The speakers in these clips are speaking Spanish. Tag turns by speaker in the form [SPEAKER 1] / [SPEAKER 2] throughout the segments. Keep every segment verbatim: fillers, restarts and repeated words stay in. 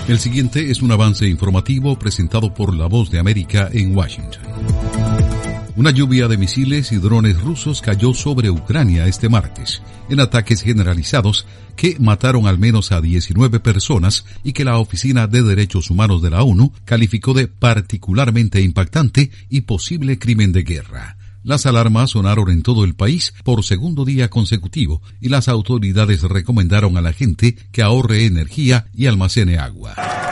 [SPEAKER 1] El siguiente es un avance informativo presentado por La Voz de América en Washington. Una lluvia de misiles y drones rusos cayó sobre Ucrania este martes, en ataques generalizados que mataron al menos a diecinueve personas y que la Oficina de Derechos Humanos de la ONU calificó de particularmente impactante y posible crimen de guerra. Las alarmas sonaron en todo el país por segundo día consecutivo y las autoridades recomendaron a la gente que ahorre energía y almacene agua.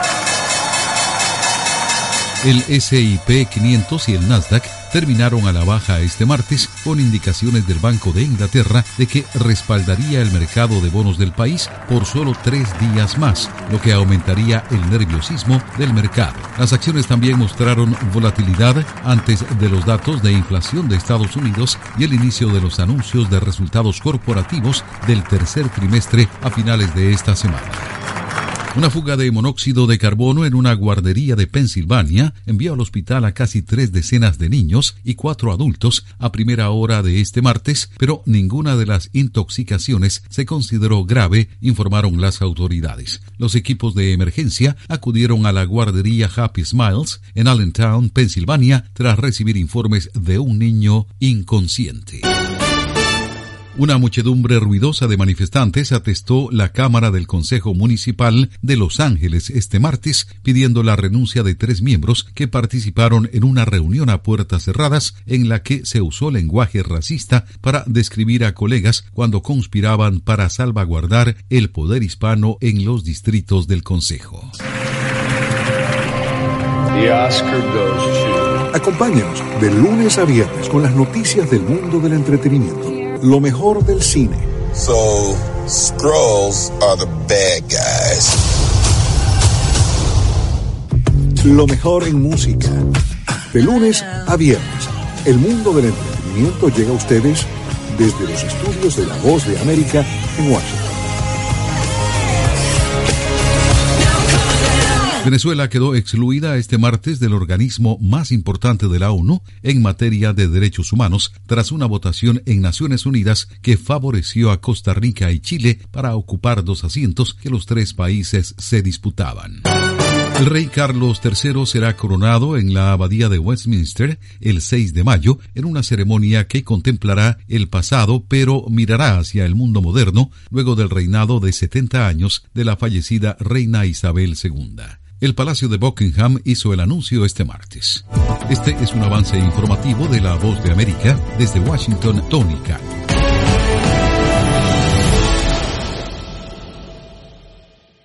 [SPEAKER 1] El ese y pe quinientos y el Nasdaq terminaron a la baja este martes con indicaciones del Banco de Inglaterra de que respaldaría el mercado de bonos del país por solo tres días más, lo que aumentaría el nerviosismo del mercado. Las acciones también mostraron volatilidad antes de los datos de inflación de Estados Unidos y el inicio de los anuncios de resultados corporativos del tercer trimestre a finales de esta semana. Una fuga de monóxido de carbono en una guardería de Pensilvania envió al hospital a casi tres decenas de niños y cuatro adultos a primera hora de este martes, pero ninguna de las intoxicaciones se consideró grave, informaron las autoridades. Los equipos de emergencia acudieron a la guardería Happy Smiles en Allentown, Pensilvania, tras recibir informes de un niño inconsciente. Una muchedumbre ruidosa de manifestantes atestó la Cámara del Consejo Municipal de Los Ángeles este martes, pidiendo la renuncia de tres miembros que participaron en una reunión a puertas cerradas en la que se usó lenguaje racista para describir a colegas cuando conspiraban para salvaguardar el poder hispano en los distritos del Consejo.
[SPEAKER 2] The Oscar goes to...
[SPEAKER 3] Acompáñanos de lunes a viernes con las noticias del mundo del entretenimiento. Lo mejor del cine.
[SPEAKER 4] So, Skrulls are the bad guys.
[SPEAKER 3] Lo mejor en música. De lunes a viernes, el mundo del entretenimiento llega a ustedes desde los estudios de La Voz de América en Washington.
[SPEAKER 1] Venezuela quedó excluida este martes del organismo más importante de la ONU en materia de derechos humanos tras una votación en Naciones Unidas que favoreció a Costa Rica y Chile para ocupar dos asientos que los tres países se disputaban. El rey Carlos tercero será coronado en la abadía de Westminster el seis de mayo en una ceremonia que contemplará el pasado pero mirará hacia el mundo moderno luego del reinado de setenta años de la fallecida reina Isabel segunda. El Palacio de Buckingham hizo el anuncio este martes. Este es un avance informativo de La Voz de América. Desde Washington, Tony Cano.